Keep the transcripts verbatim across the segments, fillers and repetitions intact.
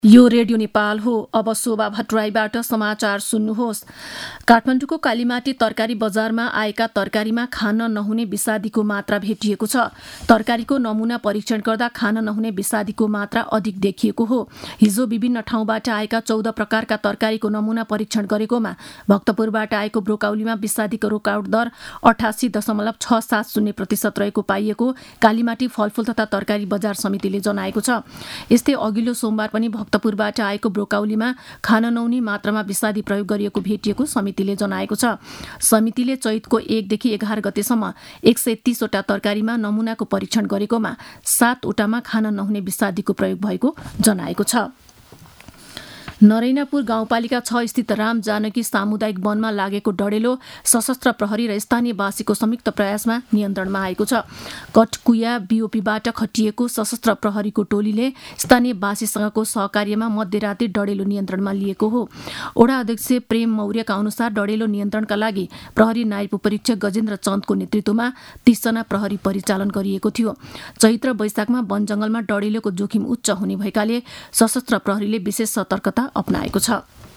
यो रेडियो नेपाल हो। अब शोभा भट्टराईबाट समाचार सुन्नुहोस्। काठमाडौँको कालीमाटी तरकारी बजारमा आएका तरकारीमा खान नहुने विषादीको मात्रा भेटिएको छ। तरकारीको नमुना परीक्षण गर्दा खान नहुने विषादीको मात्रा अधिक देखिएको हो। हिजो विभिन्न ठाउँबाट आएका चौध प्रकारका तरकारीको नमुना परीक्षण गरेकोमा भक्तपुरबाट आएको ब्रोकाउलीमा विषादीको रोकआउट दर अठासी दशमलव छ सात शून्य प्रतिशत रहेको पाइएको कालीमाटी फलफूल तथा तरकारी बजार समितिले जनाएको छ। यस्तै अघिल्लो सोमबार पनि भक्तपुरबाट आएको ब्रोकाउलीमा खान नहुने मात्रामा विषादी प्रयोग गरिएको भेटिएको समितिले जनाएको छ। समितिले चैतको एकदेखि एघार गतेसम्म एक सय तीसवटा तरकारीमा नमुनाको परीक्षण गरेकोमा सातवटामा खान नहुने विषादीको प्रयोग भएको जनाएको छ। नरैनापुर गाउँपालिका छ स्थित राम जानकी सामुदायिक वनमा लागेको डढेलो सशस्त्र प्रहरी र स्थानीयवासीको संयुक्त प्रयासमा नियन्त्रणमा आएको छ। कटकुया बीओपीबाट खटिएको सशस्त्र प्रहरीको टोलीले स्थानीयवासीसँगको सहकार्यमा मध्यराति डढेलो नियन्त्रणमा लिएको हो। ओडा अध्यक्ष प्रेम मौर्यका अनुसार डढेलो नियन्त्रणका लागि प्रहरी नायब उपरीक्षक गजेन्द्र चन्दको नेतृत्वमा तीसजना प्रहरी परिचालन गरिएको थियो। चैत्र वैशाखमा वन जंगलमा डढेलोको जोखिम उच्च हुने भएकाले सशस्त्र प्रहरीले विशेष सतर्कता अपनाएको छ।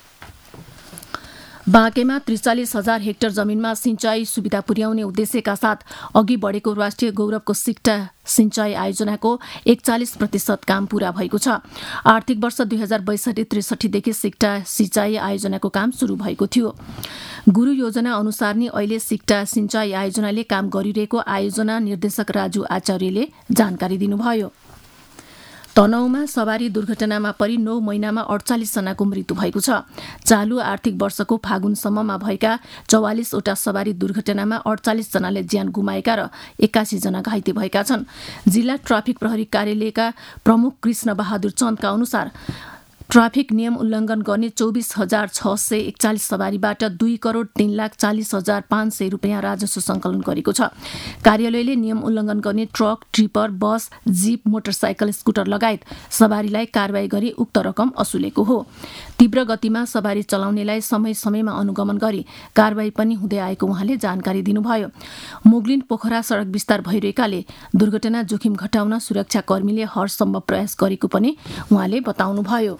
बाँकेमा त्रिचालिस हजार हेक्टर जमिनमा सिंचाई सुविधा पुर्याउने उद्देश्यका साथ अघि बढेको राष्ट्रिय गौरवको सिक्टा सिंचाई आयोजनाको एकचालिस प्रतिशत काम पूरा भएको छ। आर्थिक वर्ष दुई हजार बैसठी त्रिसठीदेखि सिक्टा सिंचाई आयोजनाको काम शुरू भएको थियो। गुरु योजना अनुसार नै अहिले सिक्टा सिंचाई आयोजनाले काम गरिरहेको आयोजना निर्देशक राजु आचार्यले जानकारी दिनुभयो। तनहुँमा सवारी दुर्घटनामा परि नौ महिनामा अडचालिस जनाको मृत्यु भएको छ। चालु आर्थिक वर्षको फागुनसम्ममा भएका चौवालिसवटा सवारी दुर्घटनामा अडचालिस जनाले ज्यान गुमाएका र एकासी जना घाइते भएका छन्। जिल्ला ट्राफिक प्रहरी कार्यालयका प्रमुख कृष्ण बहादुर चन्दका अनुसार ट्राफिक नियम उल्लङ्घन गर्ने चौबिस हजार छ सय एकचालिस सवारीबाट दुई करोड तीन लाख चालिस हजार पाँच सय रुपियाँ राजस्व सङ्कलन गरेको छ। कार्यालयले नियम उल्लङ्घन गर्ने truck, tipper, bus, jeep, motorcycle, scooter लगायत सवारीलाई कारवाही गरी उक्त रकम असुलेको हो। तीव्र गतिमा सवारी चलाउनेलाई समय समयमा अनुगमन गरी कारवाही पनि हुँदै आएको उहाँले जानकारी दिनुभयो। मुगलिन पोखरा सडक विस्तार भइरहेकाले दुर्घटना जोखिम घटाउन सुरक्षाकर्मीले हरसम्भव प्रयास गरेको पनि उहाँले बताउनुभयो।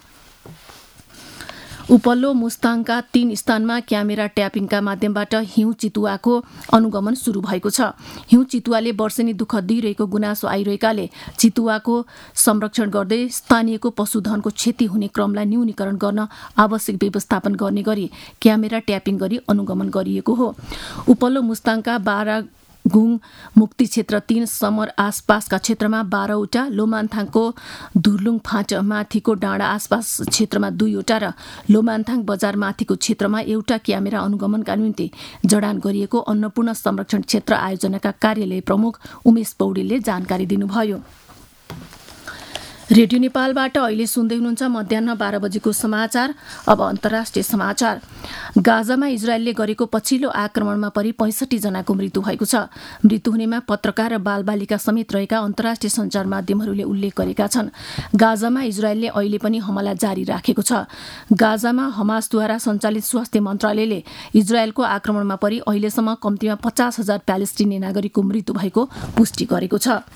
उपल्लो मुस्ताङका तीन स्थानमा क्यामेरा ट्यापिङका माध्यमबाट हिउँ चितुवाको अनुगमन शुरू भएको छ। हिउँ चितुवाले वर्षेनी दुःख दिइरहेको गुनासो आइरहेकाले चितुवाको संरक्षण गर्दै स्थानीयको पशुधनको क्षति हुने क्रमलाई न्यूनीकरण गर्न आवश्यक व्यवस्थापन गर्ने गरी क्यामेरा ट्यापिङ गरी अनुगमन गरिएको हो। उपल्लो मुस्ताङका बाह्र गुङ मुक्ति क्षेत्र तीन समर आसपासका क्षेत्रमा बाह्रवटा, लोमान्थाङको धुर्लुङ फाँट माथिको डाँडा आसपास क्षेत्रमा दुईवटा र लोमान्थाङ बजार माथिको क्षेत्रमा एउटा क्यामेरा अनुगमनका निम्ति जडान गरिएको अन्नपूर्ण संरक्षण क्षेत्र आयोजनाका कार्यालय प्रमुख उमेश पौडेलले जानकारी दिनुभयो। रेडियो नेपालबाट अहिले सुन्दै हुनुहुन्छ मध्याह बाह्र बजेको समाचार। अब अन्तर्राष्ट्रिय समाचार। गाजामा इजरायलले गरेको पछिल्लो आक्रमणमा परि पैंसठी जनाको मृत्यु भएको छ। मृत्यु हुनेमा पत्रकार र बालबालिका समेत रहेका अन्तर्राष्ट्रिय सञ्चार माध्यमहरूले उल्लेख गरेका छन्। गाजामा इजरायलले अहिले पनि हमला जारी राखेको छ। गाजामा हमासद्वारा सञ्चालित स्वास्थ्य मन्त्रालयले इजरायलको आक्रमणमा परि अहिलेसम्म कम्तीमा पचास हजार प्यालेस्टिनी नागरिकको मृत्यु भएको पुष्टि गरेको छ।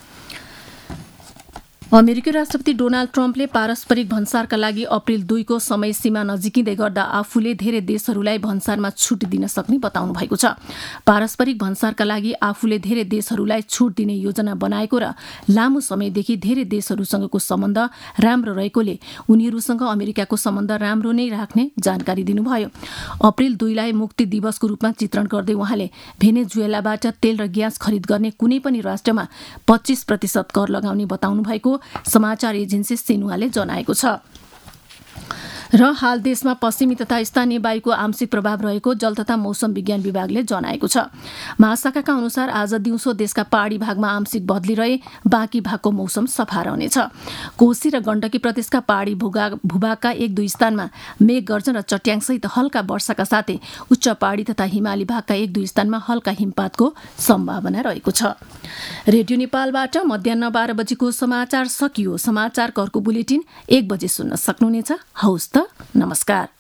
अमेरिकी राष्ट्रपति डोनाल्ड ट्रम्पले पारस्परिक भन्सारका लागि अप्रिल दुईको समय सीमा नजिकिँदै गर्दा आफूले धेरै देशहरूलाई भन्सारमा छुट दिन सक्ने बताउनु भएको छ। पारस्परिक भन्सारका लागि आफूले धेरै देशहरूलाई छुट दिने योजना बनाएको र लामो समयदेखि धेरै देशहरूसँगको सम्बन्ध राम्रो रहेकोले उनीहरूसँग अमेरिकाको सम्बन्ध राम्रो नै राख्ने जानकारी दिनुभयो। अप्रिल दुईलाई मुक्ति दिवसको रूपमा चित्रण गर्दै उहाँले भेनेजुएलाबाट तेल र ग्यास खरिद गर्ने कुनै पनि राष्ट्रमा पच्चीस प्रतिशत कर लगाउने बताउनु भएको समाचार एजेन्सी सिन्हुवाले जनाएको छ। र हाल देशमा पश्चिमी तथा स्थानीय वायुको आंशिक प्रभाव रहेको जल तथा मौसम विज्ञान विभागले जनाएको छ। महाशाखाका अनुसार आज दिउँसो देशका पहाडी भागमा आंशिक बदली रहे, बाँकी भागको मौसम सफा रहनेछ। कोशी र गण्डकी प्रदेशका पहाडी भूभागका एक दुई स्थानमा मेघ गर्जन र चट्याङसहित हल्का वर्षाका साथै उच्च पहाडी तथा हिमाली भागका एक दुई स्थानमा हल्का हिमपातको सम्भावना रहेको छ। रेडियो नेपालबाट मध्याह बाह्र बजेको समाचार सकियो। समाचारको अर्को बुलेटिन एक बजे सुन्न सक्नुहुनेछ। हौस् त, नमस्कार।